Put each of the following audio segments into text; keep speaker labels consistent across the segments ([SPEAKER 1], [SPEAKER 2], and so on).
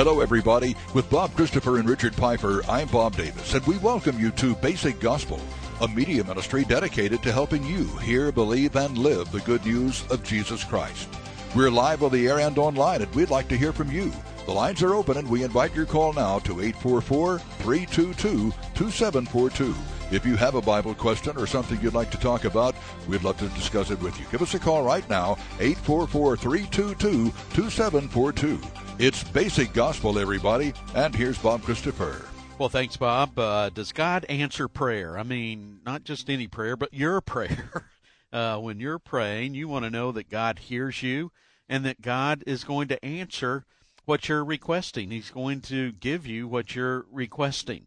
[SPEAKER 1] Hello, everybody. With Bob Christopher and Richard Pfeiffer, I'm Bob Davis, and we welcome you to Basic Gospel, a media ministry dedicated to helping you hear, believe, and live the good news of Jesus Christ. We're live on the air and online, and we'd like to hear from you. The lines are open, and we invite your call now to 844-322-2742. If you have a Bible question or something you'd like to talk about, we'd love to discuss it with you. Give us a call right now, 844-322-2742. It's Basic Gospel, everybody, and here's Bob Christopher.
[SPEAKER 2] Well, thanks, Bob. Does God answer prayer? I mean, not just any prayer, but your prayer. When you're praying, you want to know that God hears you and that God is going to answer what you're requesting. He's going to give you what you're requesting.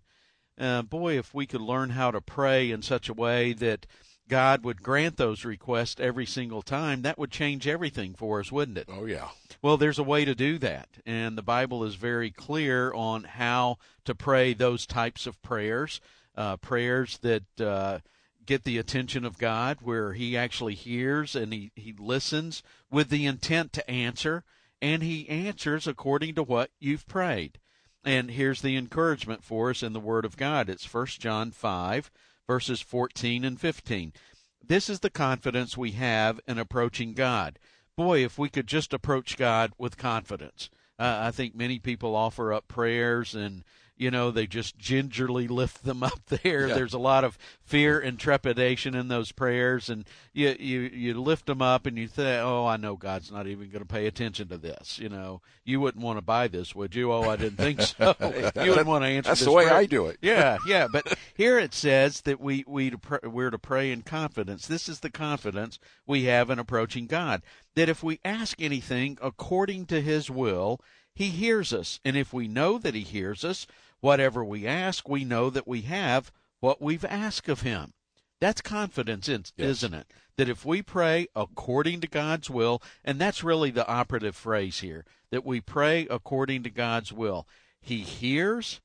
[SPEAKER 2] Boy, if we could learn how to pray in such a way that God would grant those requests every single time, that would change everything for us, wouldn't it?
[SPEAKER 3] Oh, yeah.
[SPEAKER 2] Well, there's a way to do that, and the Bible is very clear on how to pray those types of prayers, prayers that get the attention of God, where he actually hears and he listens with the intent to answer, and he answers according to what you've prayed. And here's the encouragement for us in the Word of God. It's 1 John 5, verses 14 and 15. This is the confidence we have in approaching God. Boy, if we could just approach God with confidence. I think many people offer up prayers and, they just gingerly lift them up there. Yeah. There's a lot of fear and trepidation in those prayers, and you lift them up and you think, oh, I know God's not even going to pay attention to this. You wouldn't want to buy this, would you? Oh, I didn't think so. You wouldn't want to answer
[SPEAKER 3] That's
[SPEAKER 2] this
[SPEAKER 3] the way
[SPEAKER 2] prayer.
[SPEAKER 3] I do it.
[SPEAKER 2] Yeah. But here it says that we're to pray in confidence. This is the confidence we have in approaching God, that if we ask anything according to his will, he hears us. And if we know that he hears us, whatever we ask, we know that we have what we've asked of him. That's confidence, isn't it? That if we pray according to God's will, and that's really the operative phrase here, that we pray according to God's will, he hears,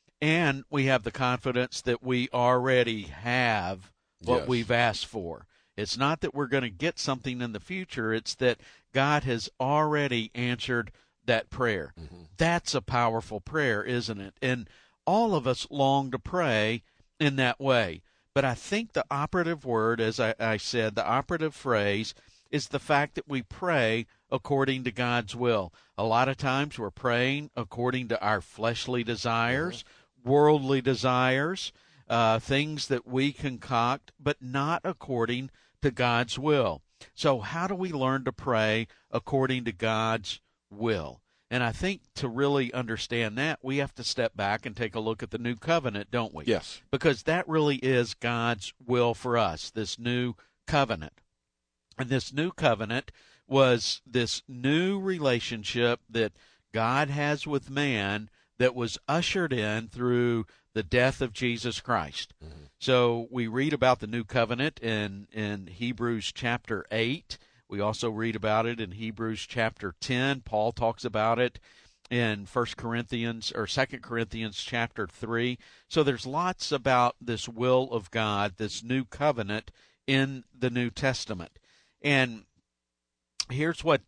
[SPEAKER 2] and we have the confidence that we already have what we've asked for. It's not that we're going to get something in the future. It's that God has already answered that prayer. Mm-hmm. That's a powerful prayer, isn't it? And all of us long to pray in that way. But I think the operative word, as I said, the operative phrase is the fact that we pray according to God's will. A lot of times we're praying according to our fleshly desires, worldly desires, things that we concoct, but not according to God's will. So how do we learn to pray according to God's will? And I think to really understand that, we have to step back and take a look at the new covenant, don't we?
[SPEAKER 3] Yes.
[SPEAKER 2] Because that really is God's will for us, this new covenant. And this new covenant was this new relationship that God has with man that was ushered in through the death of Jesus Christ. Mm-hmm. So we read about the new covenant in Hebrews chapter 8. We also read about it in Hebrews chapter 10. Paul talks about it in 2 Corinthians chapter 3. So there's lots about this will of God, this new covenant in the New Testament. And here's what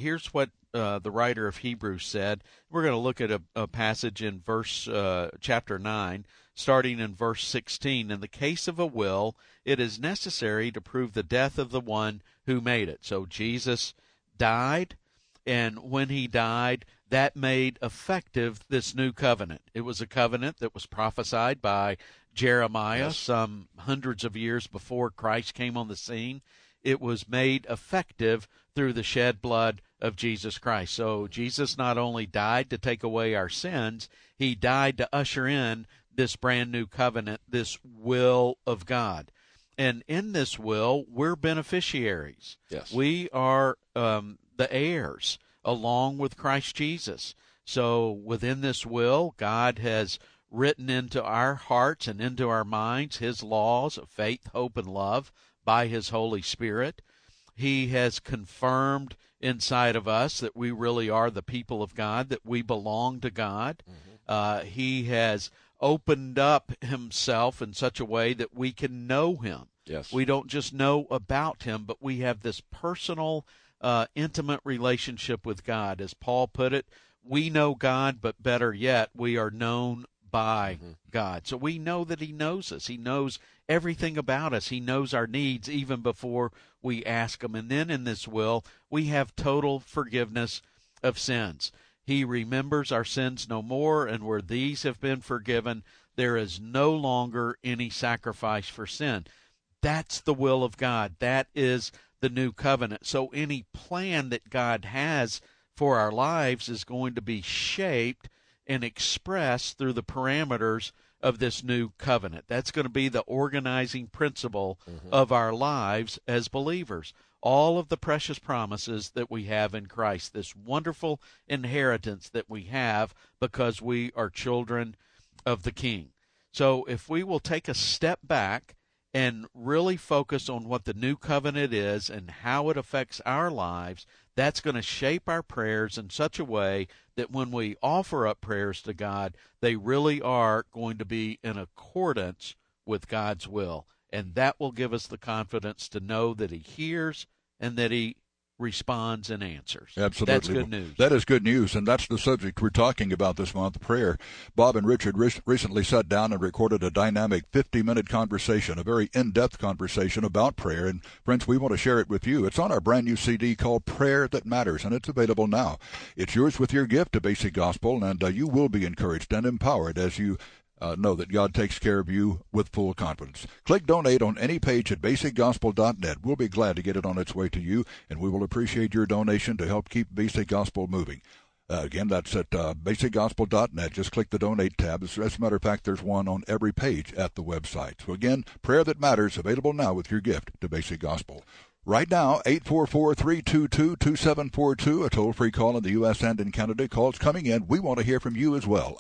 [SPEAKER 2] the writer of Hebrews said. We're going to look at a passage in chapter 9, starting in verse 16. In the case of a will, it is necessary to prove the death of the one who made it. So Jesus died, and when he died, that made effective this new covenant. It was a covenant that was prophesied by Jeremiah some hundreds of years before Christ came on the scene. It was made effective through the shed blood of Jesus Christ. So Jesus not only died to take away our sins, he died to usher in this brand new covenant, this will of God. And in this will, we're beneficiaries.
[SPEAKER 3] Yes.
[SPEAKER 2] We are the heirs along with Christ Jesus. So within this will, God has written into our hearts and into our minds his laws of faith, hope, and love by his Holy Spirit. He has confirmed inside of us that we really are the people of God, that we belong to God. Mm-hmm. He has opened up himself in such a way that we can know him.
[SPEAKER 3] Yes.
[SPEAKER 2] We don't just know about him, but we have this personal, intimate relationship with God. As Paul put it, we know God, but better yet, we are known by God. So we know that he knows us. He knows everything about us. He knows our needs even before we ask him. And then in this will, we have total forgiveness of sins. He remembers our sins no more, and where these have been forgiven, there is no longer any sacrifice for sin. That's the will of God. That is the new covenant. So any plan that God has for our lives is going to be shaped and expressed through the parameters of this new covenant. That's going to be the organizing principle of our lives as believers. All of the precious promises that we have in Christ, this wonderful inheritance that we have because we are children of the King. So if we will take a step back and really focus on what the new covenant is and how it affects our lives, that's going to shape our prayers in such a way that when we offer up prayers to God, they really are going to be in accordance with God's will. And that will give us the confidence to know that he hears and that he responds and answers.
[SPEAKER 1] Absolutely.
[SPEAKER 2] That's good news.
[SPEAKER 1] That is good news, and that's the subject we're talking about this month, prayer. Bob and Richard recently sat down and recorded a dynamic 50-minute conversation, a very in-depth conversation about prayer. And, friends, we want to share it with you. It's on our brand-new CD called Prayer That Matters, and it's available now. It's yours with your gift to Basic Gospel, and you will be encouraged and empowered as you know that God takes care of you with full confidence. Click Donate on any page at basicgospel.net. We'll be glad to get it on its way to you, and we will appreciate your donation to help keep Basic Gospel moving. Again, that's at basicgospel.net. Just click the Donate tab. As a matter of fact, there's one on every page at the website. So again, Prayer That Matters, available now with your gift to Basic Gospel. Right now, 844-322-2742, a toll-free call in the U.S. and in Canada. Calls coming in. We want to hear from you as well.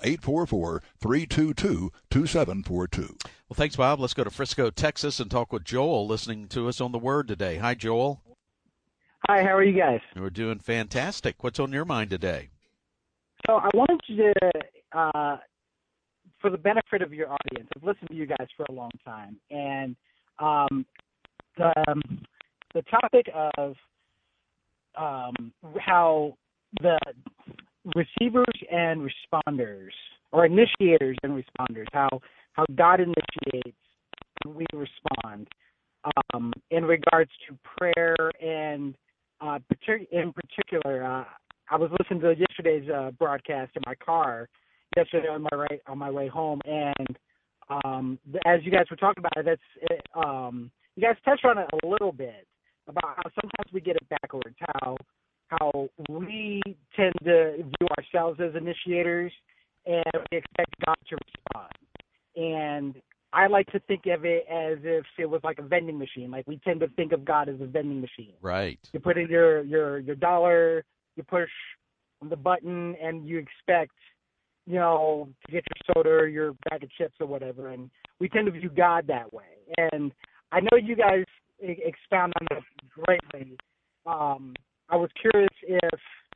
[SPEAKER 1] 844-322-2742.
[SPEAKER 2] Well, thanks, Bob. Let's go to Frisco, Texas, and talk with Joel, listening to us on the Word today. Hi, Joel.
[SPEAKER 3] Hi, how are you guys?
[SPEAKER 2] We're doing fantastic. What's on your mind today?
[SPEAKER 3] So I wanted you to, for the benefit of your audience, I've listened to you guys for a long time, and the topic of how the receivers and responders, or initiators and responders, how God initiates and we respond in regards to prayer, and in particular, I was listening to yesterday's broadcast in my car yesterday on my way home, and as you guys were talking about it, you guys touched on it a little bit, about how sometimes we get it backwards, how we tend to view ourselves as initiators and we expect God to respond. And I like to think of it as if it was like a vending machine. Like, we tend to think of God as a vending machine.
[SPEAKER 2] Right.
[SPEAKER 3] You put in your dollar, you push the button, and you expect, to get your soda or your bag of chips or whatever. And we tend to view God that way. And I know you guys expound on that greatly. I was curious if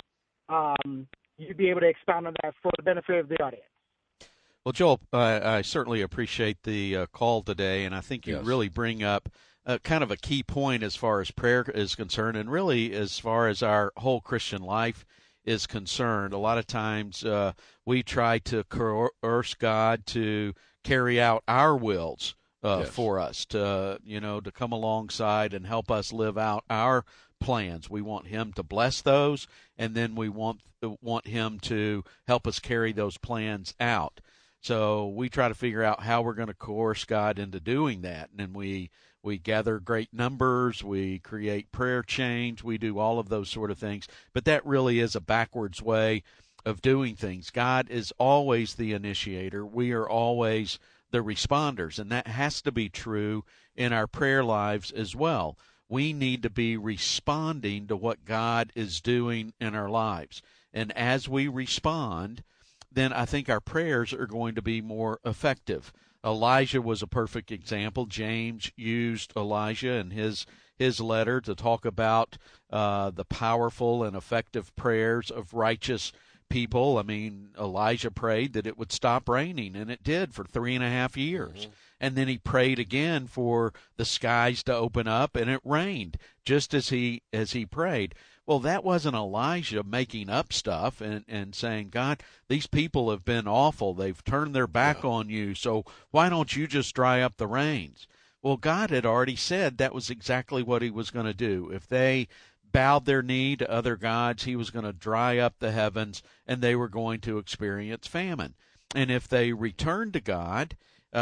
[SPEAKER 3] you'd be able to expound on that for the benefit of the audience.
[SPEAKER 2] Well, Joel, I certainly appreciate the call today, and I think you really bring up kind of a key point as far as prayer is concerned, and really as far as our whole Christian life is concerned. A lot of times we try to coerce God to carry out our wills for us, to come alongside and help us live out our plans. We want him to bless those, and then we want him to help us carry those plans out. So we try to figure out how we're going to coerce God into doing that, and then we gather great numbers, we create prayer chains, we do all of those sort of things. But that really is a backwards way of doing things. God is always the initiator. We are always the responders, and that has to be true in our prayer lives as well. We need to be responding to what God is doing in our lives. And as we respond, then I think our prayers are going to be more effective. Elijah was a perfect example. James used Elijah in his letter to talk about the powerful and effective prayers of righteous people. I mean, Elijah prayed that it would stop raining, and it did for 3.5 years. Mm-hmm. And then he prayed again for the skies to open up, and it rained just as he prayed. Well, that wasn't Elijah making up stuff and saying, God, these people have been awful. They've turned their back on you, so why don't you just dry up the rains? Well, God had already said that was exactly what he was going to do. If they bowed their knee to other gods, he was going to dry up the heavens, and they were going to experience famine. And if they returned to God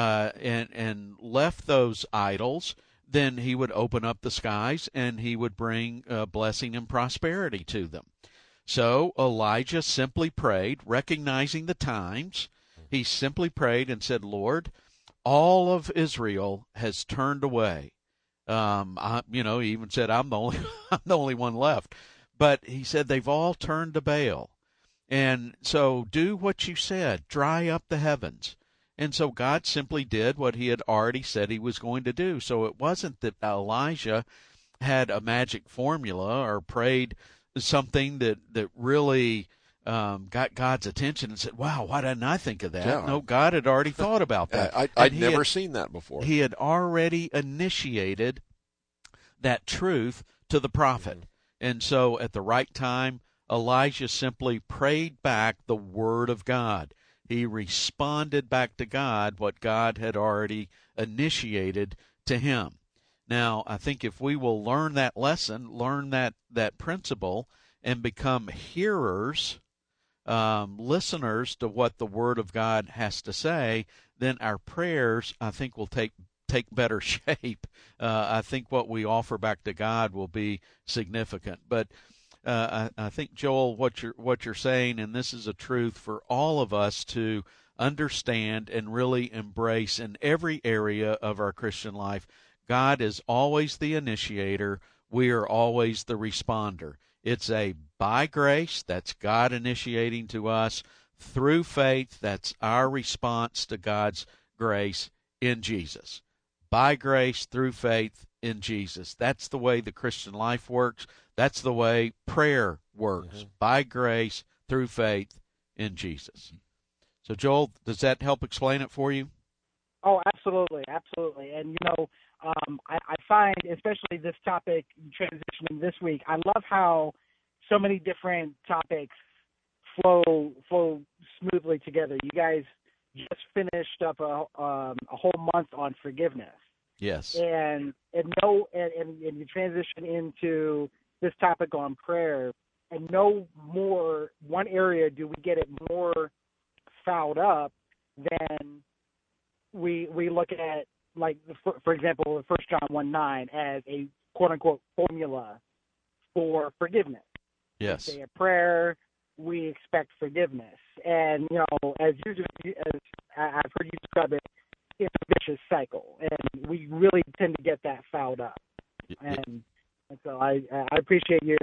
[SPEAKER 2] and left those idols, then he would open up the skies and he would bring blessing and prosperity to them. So Elijah simply prayed, recognizing the times. He simply prayed and said, Lord, all of Israel has turned away. He even said, I'm the only one left. But he said they've all turned to Baal. And so do what you said, dry up the heavens. And so God simply did what he had already said he was going to do. So it wasn't that Elijah had a magic formula or prayed something that really got God's attention and said, wow, why didn't I think of that?
[SPEAKER 4] Yeah.
[SPEAKER 2] No, God had already thought about that.
[SPEAKER 4] I'd never seen that before.
[SPEAKER 2] He had already initiated that truth to the prophet. Mm-hmm. And so at the right time, Elijah simply prayed back the word of God. He responded back to God what God had already initiated to him. Now, I think if we will learn that lesson, learn that principle, and become hearers, listeners to what the Word of God has to say, then our prayers, I think, will take better shape. I think what we offer back to God will be significant. But I think, Joel, what you're saying, and this is a truth for all of us to understand and really embrace in every area of our Christian life. God is always the initiator. We are always the responder. It's a by grace, that's God initiating to us. Through faith, that's our response to God's grace in Jesus. By grace, through faith in Jesus. That's the way the Christian life works. That's the way prayer works. Mm-hmm. By grace, through faith in Jesus. So, Joel, does that help explain it for you?
[SPEAKER 3] Oh, absolutely, absolutely. And, I find, especially this topic transitioning this week, I love how so many different topics flow smoothly together. You guys just finished up a whole month on forgiveness.
[SPEAKER 2] Yes.
[SPEAKER 3] And you transition into this topic on prayer, and no more one area do we get it more fouled up than we look at, like, for example, 1 John 1:9 as a quote-unquote formula for forgiveness.
[SPEAKER 2] Yes.
[SPEAKER 3] We say a prayer, we expect forgiveness. And, as I've heard you describe it, it's a vicious cycle. And we really tend to get that fouled up. And so I appreciate your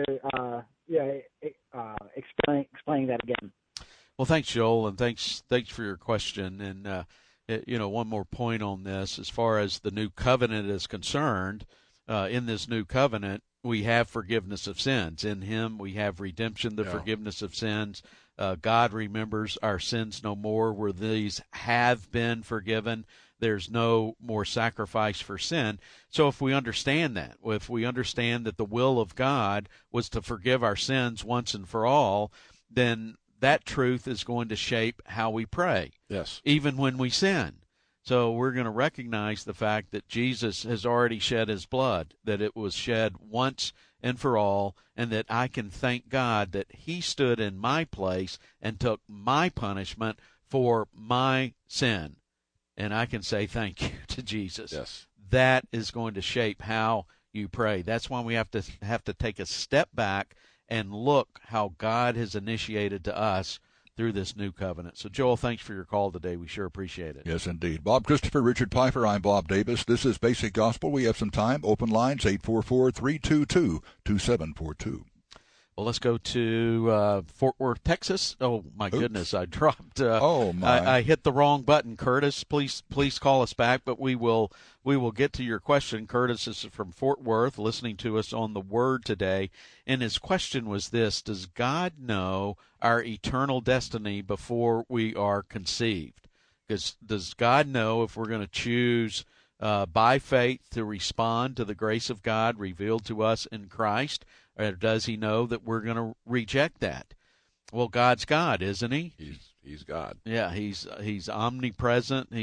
[SPEAKER 3] explaining that again.
[SPEAKER 2] Well, thanks, Joel, and thanks for your question. And one more point on this, as far as the new covenant is concerned. In this new covenant, we have forgiveness of sins. In Him, we have redemption, the forgiveness of sins. God remembers our sins no more, where these have been forgiven. There's no more sacrifice for sin. So if we understand that, if we understand that the will of God was to forgive our sins once and for all, then that truth is going to shape how we pray.
[SPEAKER 4] Yes.
[SPEAKER 2] Even when we sin. So we're going to recognize the fact that Jesus has already shed His blood, that it was shed once and for all, and that I can thank God that He stood in my place and took my punishment for my sin. And I can say thank you to Jesus.
[SPEAKER 4] Yes.
[SPEAKER 2] That is going to shape how you pray. That's why we have to take a step back and look how God has initiated to us through this new covenant. So, Joel, thanks for your call today. We sure appreciate it.
[SPEAKER 1] Yes, indeed. Bob Christopher, Richard Pfeiffer, I'm Bob Davis. This is Basic Gospel. We have some time. Open lines, 844-322-2742.
[SPEAKER 2] Well, let's go to Fort Worth, Texas. Oh, my goodness, I dropped.
[SPEAKER 1] Oh, my.
[SPEAKER 2] I hit the wrong button, Curtis. Please call us back, but we will get to your question. Curtis is from Fort Worth, listening to us on the Word today, and his question was this: does God know our eternal destiny before we are conceived? Does God know if we're going to choose by faith to respond to the grace of God revealed to us in Christ, or does he know that we're going to reject that? Well, God's God, isn't he?
[SPEAKER 4] He's God.
[SPEAKER 2] Yeah, he's omnipresent.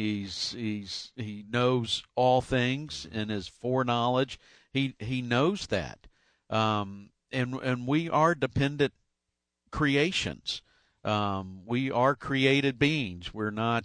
[SPEAKER 2] He knows all things in his foreknowledge. He knows that, and we are dependent creations. We are created beings. We're not.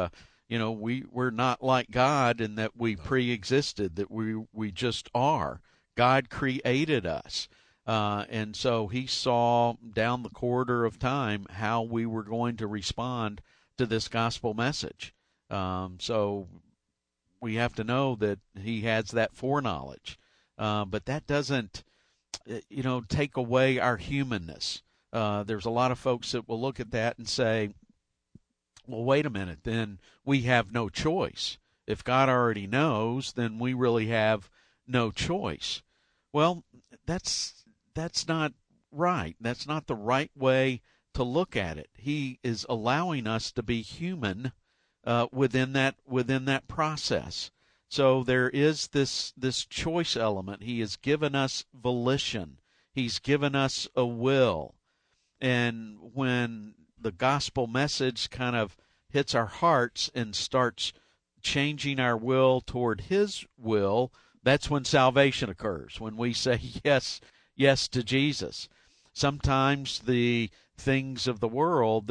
[SPEAKER 2] We're not like God in that we pre-existed, that we just are. God created us. And so he saw down the corridor of time how we were going to respond to this gospel message. So we have to know that he has that foreknowledge. But that doesn't, take away our humanness. There's a lot of folks that will look at that and say, well, wait a minute, then we have no choice. If God already knows, then we really have no choice. Well, that's not right. That's not the right way to look at it. He is allowing us to be human within that process. So there is this choice element. He has given us volition. He's given us a will. And when the gospel message kind of hits our hearts and starts changing our will toward his will, that's when salvation occurs, when we say yes to Jesus. Sometimes the things of the world,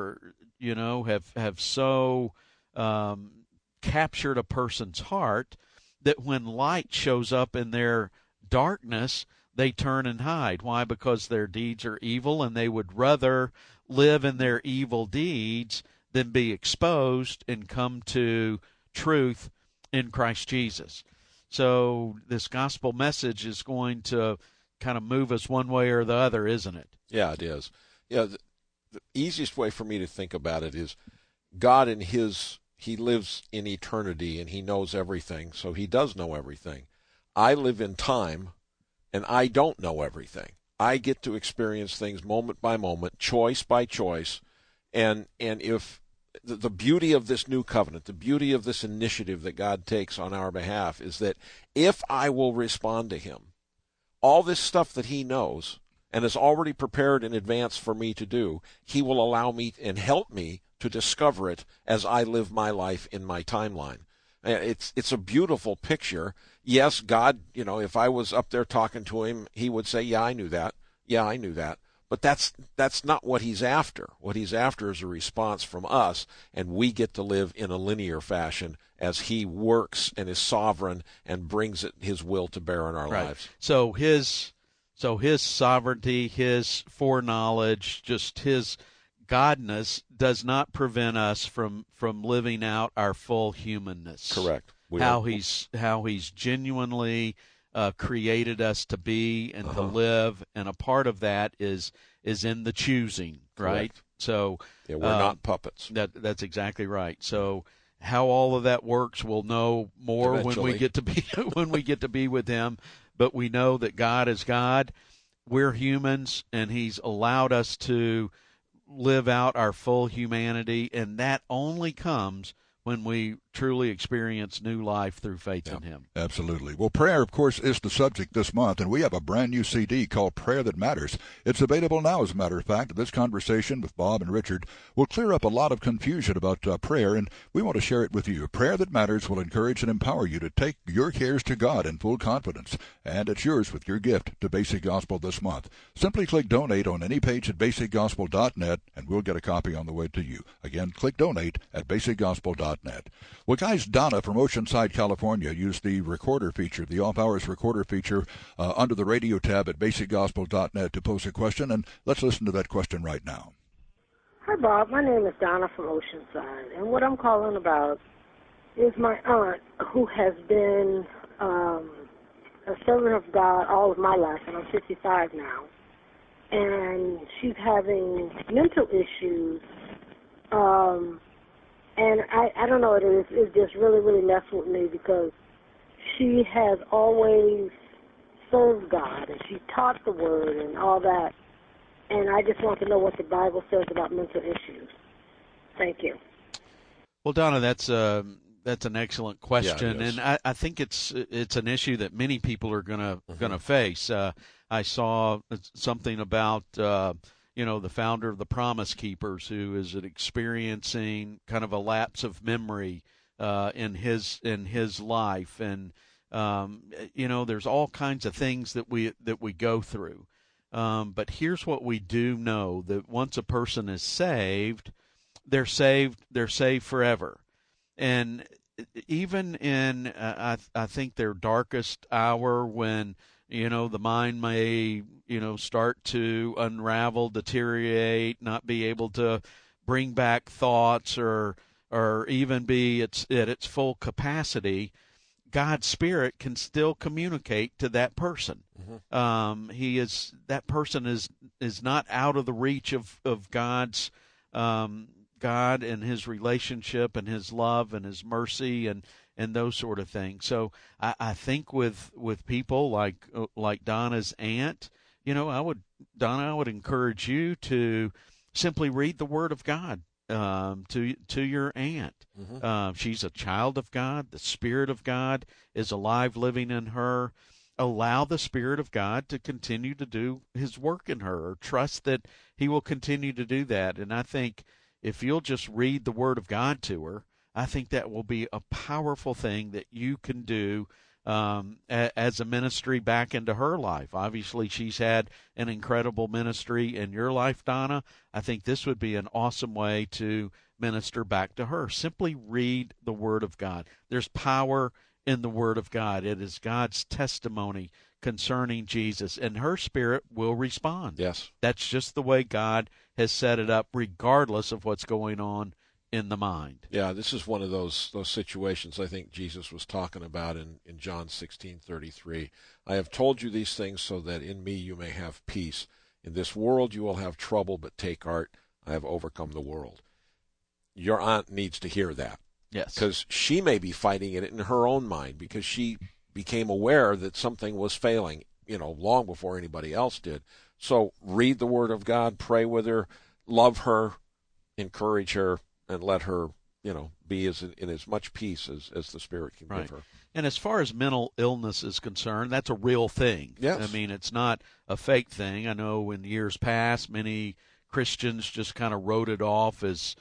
[SPEAKER 2] have so captured a person's heart that when light shows up in their darkness, they turn and hide. Why? Because their deeds are evil, and they would rather live in their evil deeds than be exposed and come to truth in Christ Jesus. So this gospel message is going to kind of move us one way or the other, isn't it?
[SPEAKER 4] Yeah, it is. Yeah, the easiest way for me to think about it is God he lives in eternity and he knows everything, so he does know everything. I live in time and I don't know everything. I get to experience things moment by moment, choice by choice, and if the beauty of this new covenant, the beauty of this initiative that God takes on our behalf is that if I will respond to him, all this stuff that he knows and has already prepared in advance for me to do, he will allow me and help me to discover it as I live my life in my timeline. It's a beautiful picture. Yes, God, if I was up there talking to him, he would say, yeah, I knew that. Yeah, I knew that. But that's not what he's after. What he's after is a response from us, and we get to live in a linear fashion as he works and is sovereign and brings his will to bear in our lives.
[SPEAKER 2] So his sovereignty, his foreknowledge, just his godness does not prevent us from living out our full humanness.
[SPEAKER 4] Correct.
[SPEAKER 2] How he's genuinely created us to be and to live, and a part of that is in the choosing, right?
[SPEAKER 4] Correct.
[SPEAKER 2] So
[SPEAKER 4] we're not puppets.
[SPEAKER 2] That's exactly right. So how all of that works, we'll know more
[SPEAKER 4] eventually
[SPEAKER 2] when we get to be with him. But we know that God is God. We're humans, and he's allowed us to live out our full humanity, and that only comes when we truly experience new life through faith in him.
[SPEAKER 1] Absolutely. Well, prayer, of course, is the subject this month, and we have a brand new CD called Prayer That Matters. It's available now, as a matter of fact. This conversation with Bob and Richard will clear up a lot of confusion about prayer, and we want to share it with you. Prayer That Matters will encourage and empower you to take your cares to God in full confidence, and it's yours with your gift to Basic Gospel this month. Simply click Donate on any page at basicgospel.net, and we'll get a copy on the way to you. Again, click Donate at basicgospel.net. Well, guys, Donna from Oceanside, California, used the recorder feature, the off-hours recorder feature, under the radio tab at basicgospel.net to pose a question, and let's listen to that question right now.
[SPEAKER 5] Hi, Bob. My name is Donna from Oceanside, and what I'm calling about is my aunt, who has been a servant of God all of my life, and I'm 55 now. and she's having mental issues. And I don't know what it is. It just really, really messed with me because she has always served God, and she taught the Word and all that. And I just want to know what the Bible says about mental issues. Thank you.
[SPEAKER 2] Well, Donna, that's an excellent question,
[SPEAKER 4] Yeah,
[SPEAKER 2] and I think it's an issue that many people are gonna face. I saw something about the founder of the Promise Keepers, who is experiencing kind of a lapse of memory in his life, and there's all kinds of things that we go through. But here's what we do know: that once a person is saved, they're saved forever. And even in, I think, their darkest hour, when the mind may start to unravel, deteriorate, not be able to bring back thoughts or even be at its full capacity, God's Spirit can still communicate to that person. Mm-hmm. That person is not out of the reach of God's God and His relationship and His love and His mercy and those sort of things. So I think with people like Donna's aunt, I would encourage you to simply read the Word of God to your aunt. Mm-hmm. She's a child of God. The Spirit of God is alive, living in her. Allow the Spirit of God to continue to do His work in her, or trust that He will continue to do that. And I think if you'll just read the Word of God to her, I think that will be a powerful thing that you can do as a ministry back into her life. Obviously, she's had an incredible ministry in your life, Donna. I think this would be an awesome way to minister back to her. Simply read the Word of God. There's power in the Word of God. It is God's testimony concerning Jesus, and her spirit will respond.
[SPEAKER 4] Yes.
[SPEAKER 2] That's just the way God has set it up, regardless of what's going on in the mind.
[SPEAKER 4] Yeah, this is one of those situations I think Jesus was talking about in John 16:33. I have told you these things so that in me you may have peace. In this world you will have trouble, but take heart, I have overcome the world. Your aunt needs to hear that.
[SPEAKER 2] Yes.
[SPEAKER 4] Because she may be fighting it in her own mind, because she became aware that something was failing, long before anybody else did. So read the Word of God, pray with her, love her, encourage her, and let her, be in as much peace as the Spirit can give her.
[SPEAKER 2] And as far as mental illness is concerned, that's a real thing.
[SPEAKER 4] Yes.
[SPEAKER 2] I mean, it's not a fake thing. I know in years past, many Christians just kind of wrote it off as,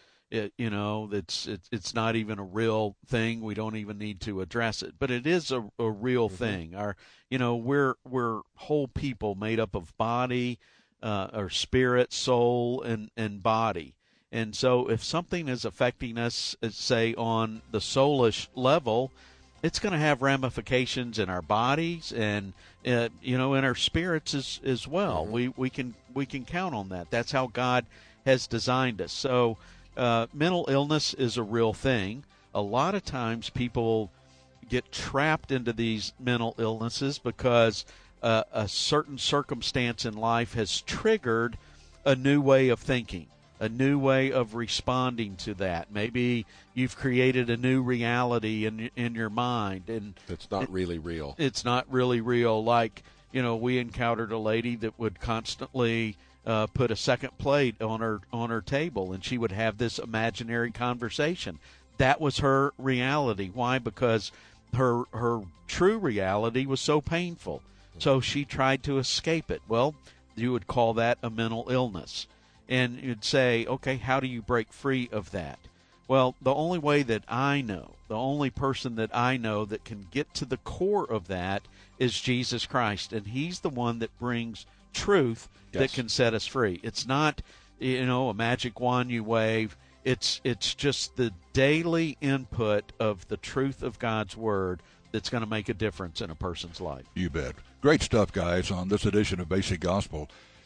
[SPEAKER 2] it's not even a real thing. We don't even need to address it. But it is a real mm-hmm. thing. We're whole people made up of body, or spirit, soul, and body. And so if something is affecting us, say, on the soulish level, it's going to have ramifications in our bodies and, in our spirits as well. Mm-hmm. We can count on that. That's how God has designed us. So mental illness is a real thing. A lot of times people get trapped into these mental illnesses because a certain circumstance in life has triggered a new way of thinking, a new way of responding to that. Maybe you've created a new reality in your mind, and
[SPEAKER 4] it's not really real.
[SPEAKER 2] It's not really real. Like, we encountered a lady that would constantly put a second plate on her table, and she would have this imaginary conversation. That was her reality. Why? Because her true reality was so painful. So she tried to escape it. Well, you would call that a mental illness. And you'd say, okay, how do you break free of that? Well, the only way that I know, the only person that I know that can get to the core of that is Jesus Christ. And He's the one that brings truth that can set us free. It's not, a magic wand you wave. It's just the daily input of the truth of God's Word that's going to make a difference in a person's life.
[SPEAKER 1] You bet. Great stuff, guys, on this edition of Basic Gospel.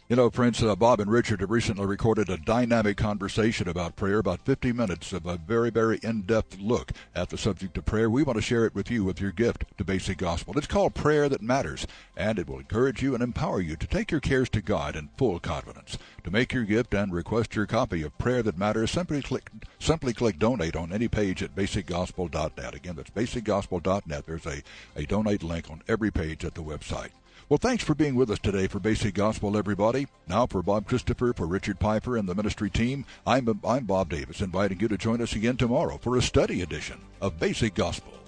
[SPEAKER 1] You know, friends, Bob and Richard have recently recorded a dynamic conversation about prayer, about 50 minutes of a very, very in-depth look at the subject of prayer. We want to share it with you with your gift to Basic Gospel. It's called Prayer That Matters, and it will encourage you and empower you to take your cares to God in full confidence. To make your gift and request your copy of Prayer That Matters, simply click Donate on any page at basicgospel.net. Again, that's basicgospel.net. There's a donate link on every page at the website. Well, thanks for being with us today for Basic Gospel, everybody. Now, for Bob Christopher, for Richard Piper and the ministry team, I'm Bob Davis, inviting you to join us again tomorrow for a study edition of Basic Gospel.